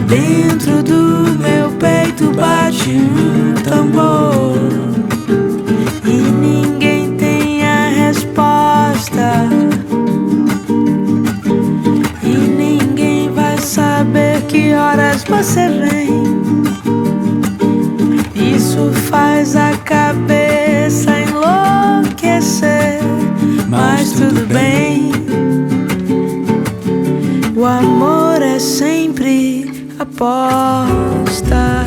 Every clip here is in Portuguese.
dentro do meu peito bate um tambor e ninguém tem a resposta, e ninguém vai saber que horas você vem. Isso faz a cabeça enlouquecer, mas tudo bem. O amor é sempre aposta.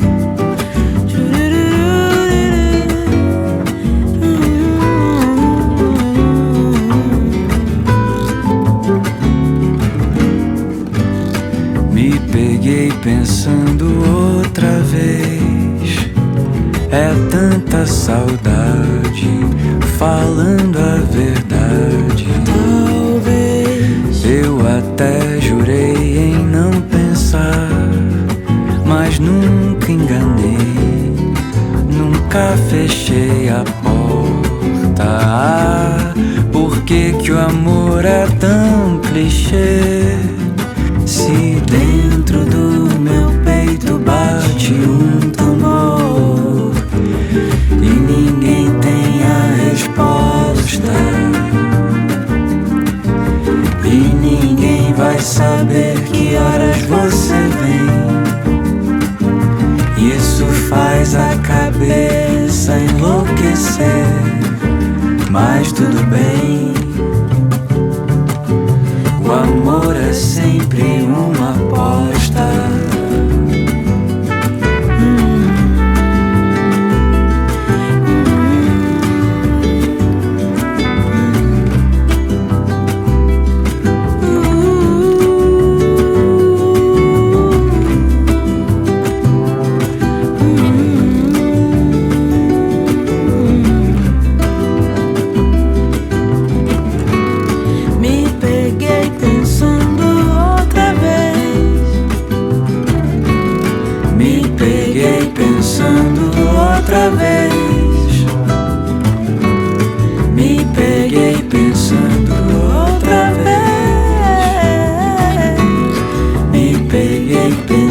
Me peguei pensando outra vez, é tanta saudade, falando a verdade. Talvez Eu até jurei em não pensar, mas nunca enganei, nunca fechei a porta. Ah, por que que o amor é tão clichê? Se dentro do meu peito bate um tambor e ninguém tem a resposta, e ninguém vai saber que horas você vem. Isso faz a cabeça enlouquecer, mas tudo bem. O amor é sempre uma aposta. me peguei pensando outra vez. Me peguei pensando outra vez. Me peguei pensando outra vez. Me peguei pensando